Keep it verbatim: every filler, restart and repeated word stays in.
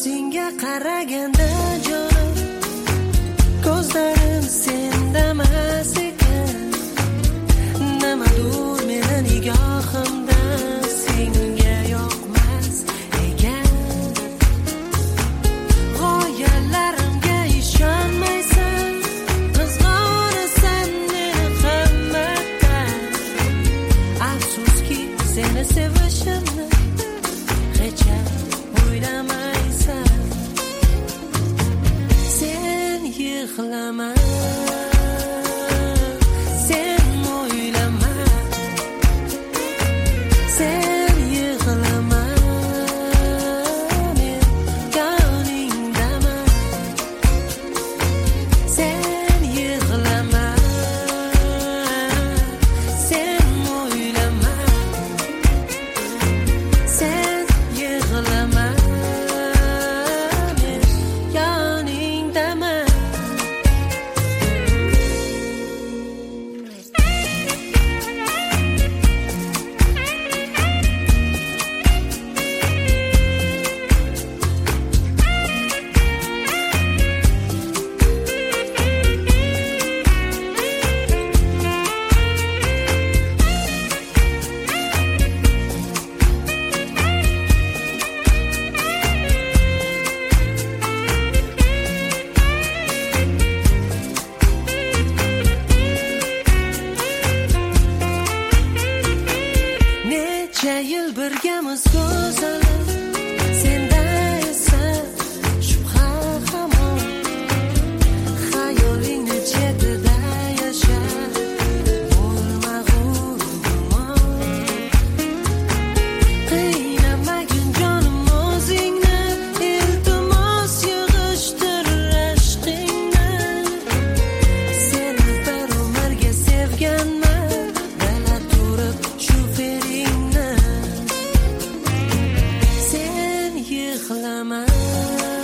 ko'zingga qaraganda jonim, ko'zlarim sendamas ekan. Nimadur meni nigohimda senga yoqmas ekan. G'oyalarimga ishonmaysan, qizg'onasan meni hammadan. Afsuski seni sevishimni hech o'ylamaysan. Sen yig'lama, sen o'ylama, sen yig'lama, men yoningdaman. Sen yig'lama, sen o'ylama, sen yig'lama, men yoningdaman. Necha yil birgamiz go'zalim, senda esa shubha hamon. Xayolingni chetida yasha, bo'lma g'urur. Qiynamagin jonim o'zingni, iltimos yig'ishtir ashqingni. Seni bir umrga sevganman, dala turib shu feringni. Sen yig'lama,